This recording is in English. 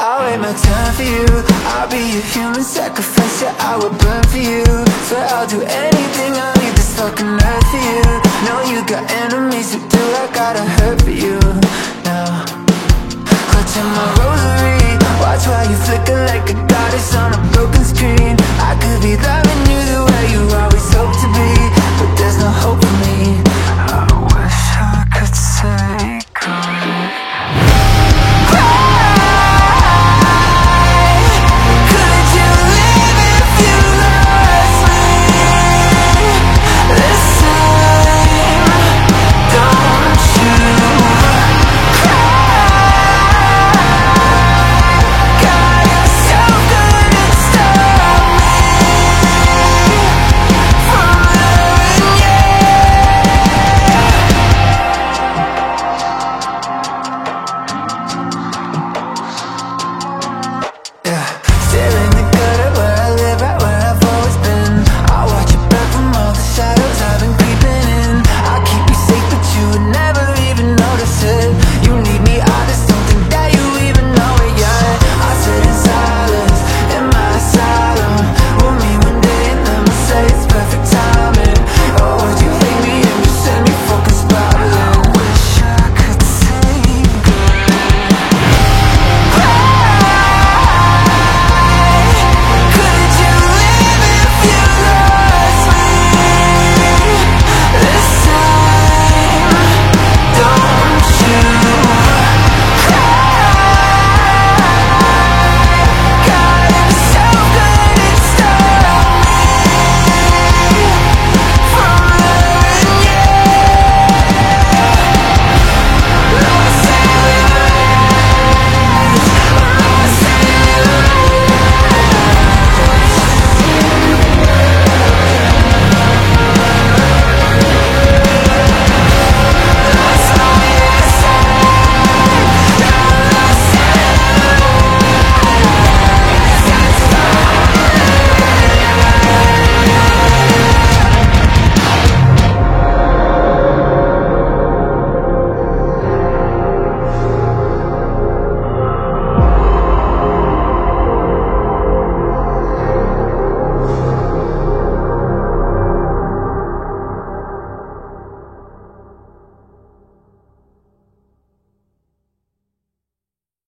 I'll wait my time for you. I'll be a human sacrifice, yeah, I would burn for you. Swear I'll do anything, I'll leave this fucking earth for you. Know you got enemies who do, I gotta hurt for you now. Clutching my rosary, watch while you flicker like a goddess on a broken screen. I could be that